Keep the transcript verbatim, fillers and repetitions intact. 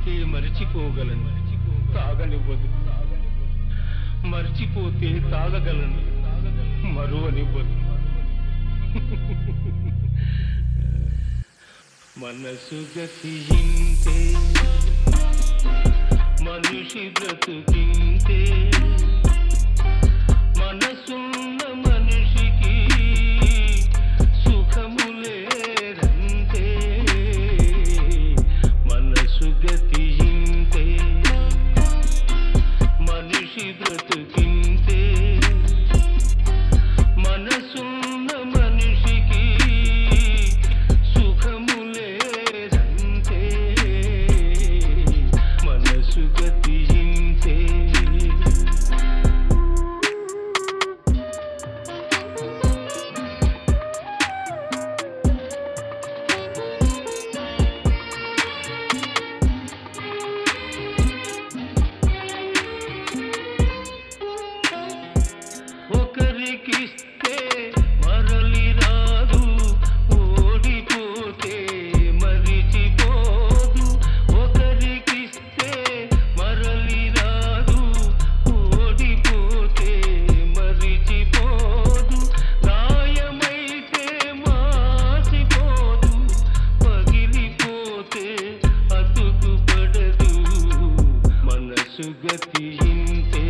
తాగితే మరిచిపోగలను, తాగనివ్వదు. మర్చిపోతే తాగగలను, మరువనివ్వదు. మనసు గతింతే, మనిషి బ్రతుకింతే. మనసున్న మనిషికి సుఖములేరంతే. మనసు గతింతే, మనిషి బ్రతుకింతే. మనసున్న మనిషికి సుఖములేరంతే. మనసు గతింతే. ఒకరికిస్తే మరలి రాదు, ఓడిపోతే మరిచిపోదు. ఒకరికిస్తే మరలి రాదు, ఓడిపోతే మరిచిపోదు. గాయమైతే మాసిపోదు, పగిలిపోతే అతుకుపడదు. మనసు గతింతే,